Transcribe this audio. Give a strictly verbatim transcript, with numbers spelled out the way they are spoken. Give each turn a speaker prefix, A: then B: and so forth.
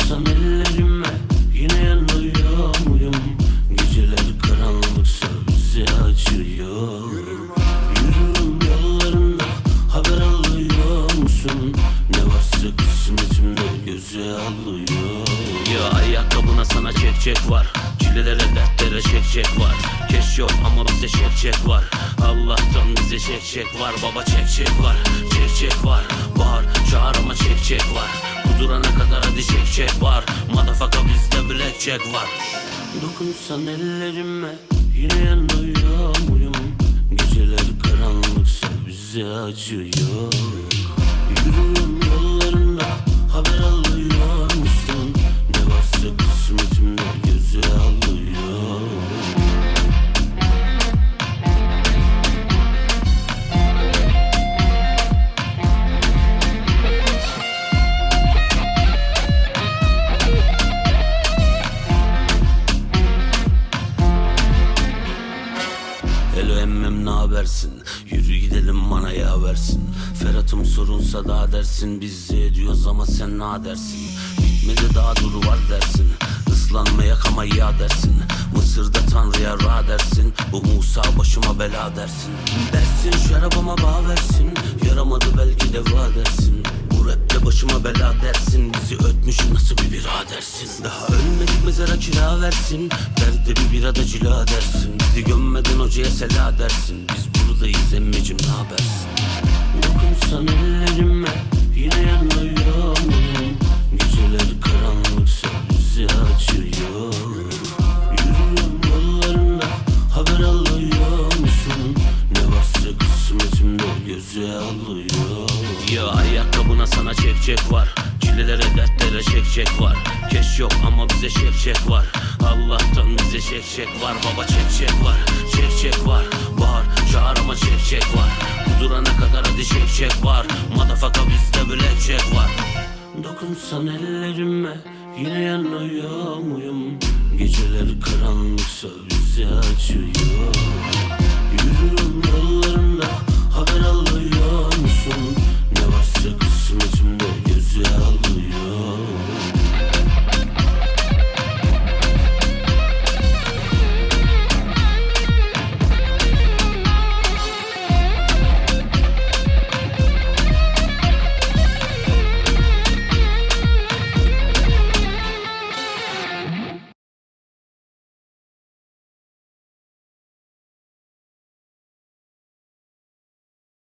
A: Dokunsan ellerime yine yanıyor muyum? Geceler karanlıksa bize acıyor. Yürürüm yollarında, haber alıyor musun? Ne varsa kısmetimde göze alıyor.
B: Ya ayakkabına sana çek çek var, çilelere dertlere çek çek var. Keş yok ama bizde çek çek var. Allah'tan bize çek çek var. Baba çek çek var, çek çek var. Bağır çağır ama çek çek var. Kudurana kadar hadi çek çek var. Motherfucker bizde blackjack var.
A: Dokunsan ellerime yine yanıyor muyum? Geceler karanlıksa bize acıyor. Yürüyorum yollarında, haber alıyor musun? Ne varsa kısmetimde göze alıyor.
B: Hello emmem nabersin? Yürü gidelim bana ya versin. Ferhat'ım sorunsa da dersin. Biz ediyoruz ama sen ne dersin? Bitmedi daha dur var dersin. Islanmaya kama ya dersin. Mısır'da Tanrı'ya ra dersin. Bu Musa başıma bela dersin. Dersin şarabıma bağ versin. Yaramadı belki de va dersin. Bu rapte başıma bela dersin. Bizi ötmüş nasıl bir bira dersin. Daha ölmedik mezara kira versin. Derde bir birada cila dersin. Bizi gömmeden hocaya sela dersin. Biz buradayız emmicim ne habersin?
A: Dokunsan ellerime yine yanıyor muyum? Geceler karanlıksa bize acıyor. Yürüyorum yollarında, haber alıyor musun? Ne varsa kısmetimde göze alıyor.
B: Ya ayakkabına sana çek çek var, çilelere dertlere çek çek var. Keş yok ama bize çek çek var. Allah'tan bize çek çek var. Baba çek çek var, çek çek var. Bağır çağır ama çek çek var. Kudurana kadar hadi çek çek var. Motherfucker bizde blackjack var.
A: Dokunsan ellerime yine yanıyor muyum? Geceler karanlıksa bize acıyor. Yürürüm yollarında, haber alıyor musun?